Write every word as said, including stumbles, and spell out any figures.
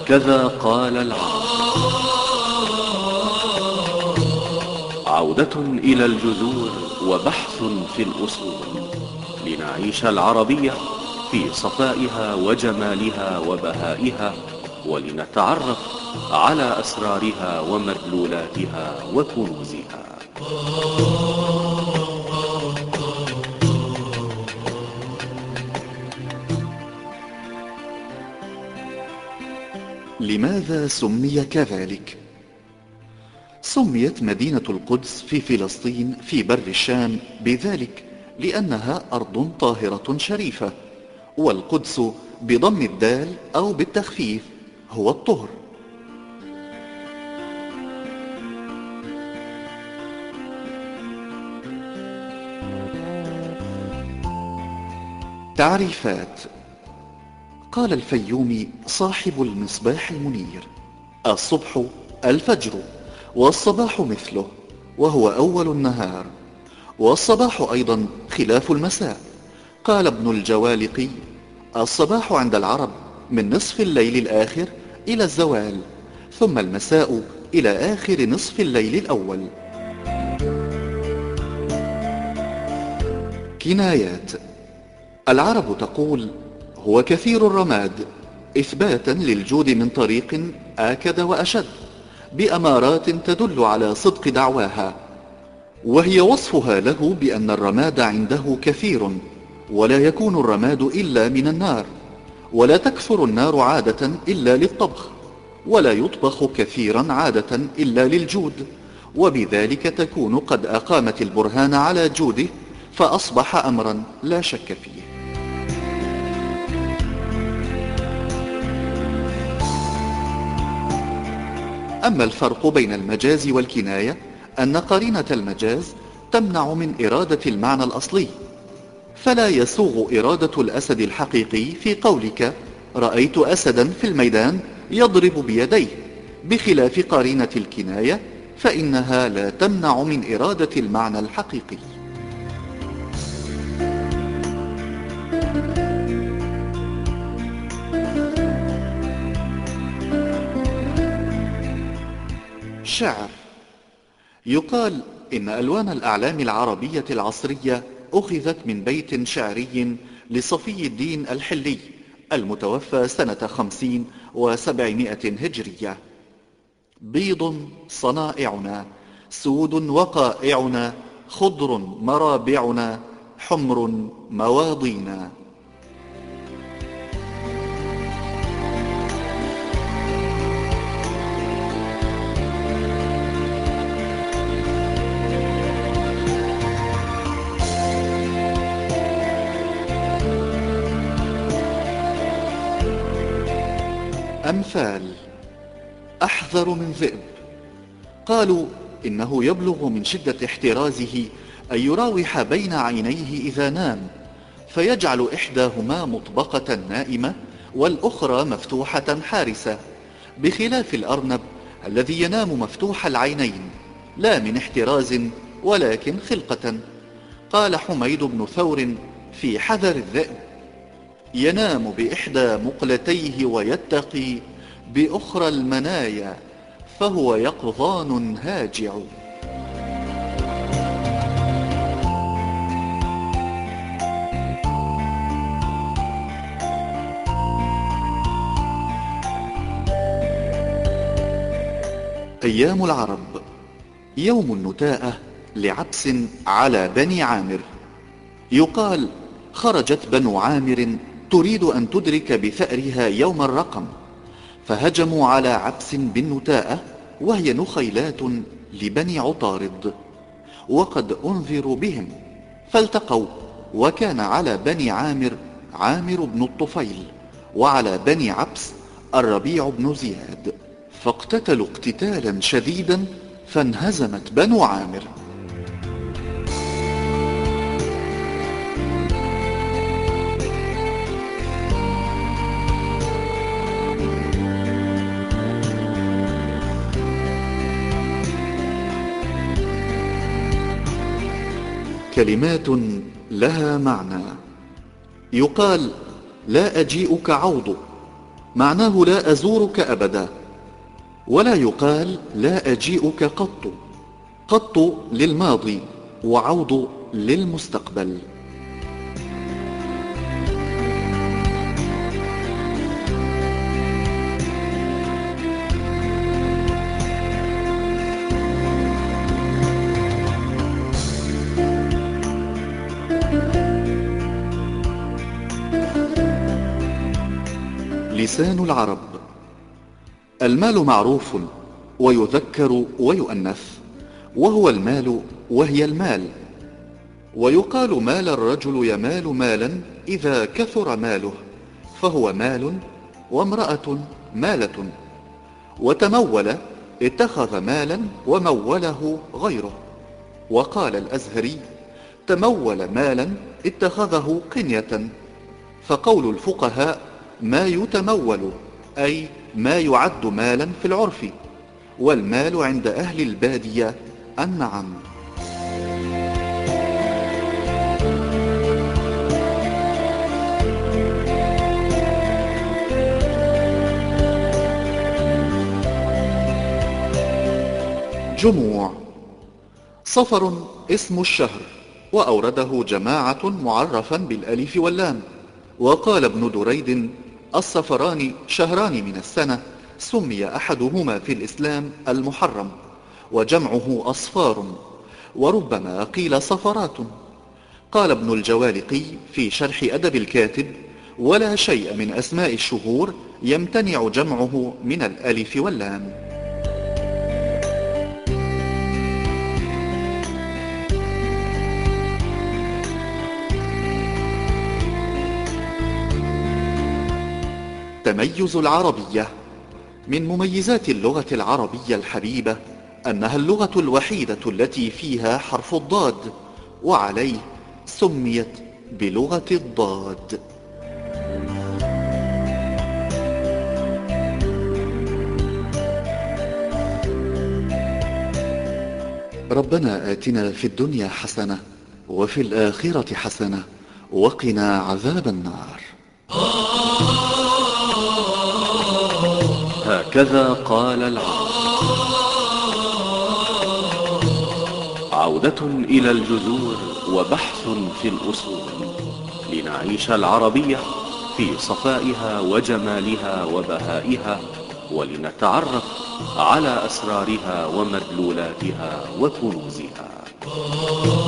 هكذا قال العرب. عودة إلى الجذور وبحث في الأصول، لنعيش العربية في صفائها وجمالها وبهائها، ولنتعرف على أسرارها ومدلولاتها وكنوزها. لماذا سمي كذلك؟ سميت مدينة القدس في فلسطين في بر الشام بذلك لأنها أرض طاهرة شريفة، والقدس بضم الدال أو بالتخفيف هو الطهر. تعريفات. قال الفيومي صاحب المصباح المنير: الصبح الفجر، والصباح مثله وهو أول النهار، والصباح أيضا خلاف المساء. قال ابن الجوالقي: الصباح عند العرب من نصف الليل الآخر إلى الزوال، ثم المساء إلى آخر نصف الليل الأول. كنايات. العرب تقول: هو كثير الرماد، إثباتا للجود من طريق آكد وأشد، بأمارات تدل على صدق دعواها، وهي وصفها له بأن الرماد عنده كثير، ولا يكون الرماد إلا من النار، ولا تكثر النار عادة إلا للطبخ، ولا يطبخ كثيرا عادة إلا للجود، وبذلك تكون قد أقامت البرهان على جوده، فأصبح أمرا لا شك فيه. أما الفرق بين المجاز والكناية أن قرينة المجاز تمنع من إرادة المعنى الأصلي، فلا يسوغ إرادة الأسد الحقيقي في قولك: رأيت أسدا في الميدان يضرب بيديه، بخلاف قرينة الكناية فإنها لا تمنع من إرادة المعنى الحقيقي. شعر. يقال إن ألوان الأعلام العربية العصرية أخذت من بيت شعري لصفي الدين الحلي المتوفى سنة خمسين وسبعمائة هجرية: بيض صنائعنا، سود وقائعنا، خضر مرابعنا، حمر مواضينا. أمثال. أحذر من ذئب. قالوا إنه يبلغ من شدة احترازه أن يراوح بين عينيه إذا نام، فيجعل إحداهما مطبقة نائمة والأخرى مفتوحة حارسة، بخلاف الأرنب الذي ينام مفتوح العينين، لا من احتراز ولكن خلقة. قال حميد بن ثور في حذر الذئب: ينام بإحدى مقلتيه ويتقي بأخرى المنايا، فهو يقظان هاجع. أيام العرب. يوم النتاءة لعبس على بني عامر. يقال: خرجت بنو عامر تريد أن تدرك بثأرها يوم الرقم، فهجموا على عبس بالنتاءة، وهي نخيلات لبني عطارد، وقد أنذروا بهم، فالتقوا، وكان على بني عامر عامر بن الطفيل، وعلى بني عبس الربيع بن زياد، فاقتتلوا اقتتالا شديدا، فانهزمت بنو عامر. كلمات لها معنى. يقال: لا أجيئك عوض، معناه لا أزورك أبدا، ولا يقال لا أجيئك قط. قط للماضي وعود للمستقبل. لسان العرب. المال معروف ويذكر ويؤنث، وهو المال وهي المال. ويقال مال الرجل يمال مالا إذا كثر ماله، فهو مال. وامرأة مالة. وتمول اتخذ مالا وموله غيره. وقال الأزهري: تمول مالا اتخذه قنية. فقول الفقهاء: ما يتمول، أي ما يعد مالا في العرف، والمال عند أهل البادية النعم. جموع. صفر اسم الشهر، وأورده جماعة معرفا بالألف واللام. وقال ابن دريد: الصفران شهران من السنة، سمي أحدهما في الإسلام المحرم، وجمعه أصفار، وربما قيل صفرات. قال ابن الجوالقي في شرح أدب الكاتب: ولا شيء من أسماء الشهور يمتنع جمعه من الألف واللام. تميز العربية. من مميزات اللغة العربية الحبيبة أنها اللغة الوحيدة التي فيها حرف الضاد، وعليه سميت بلغة الضاد. ربنا آتنا في الدنيا حسنة وفي الآخرة حسنة وقنا عذاب النار. هكذا قال العرب. عودة إلى الجذور وبحث في الأصول، لنعيش العربية في صفائها وجمالها وبهائها، ولنتعرف على أسرارها ومدلولاتها وكنوزها.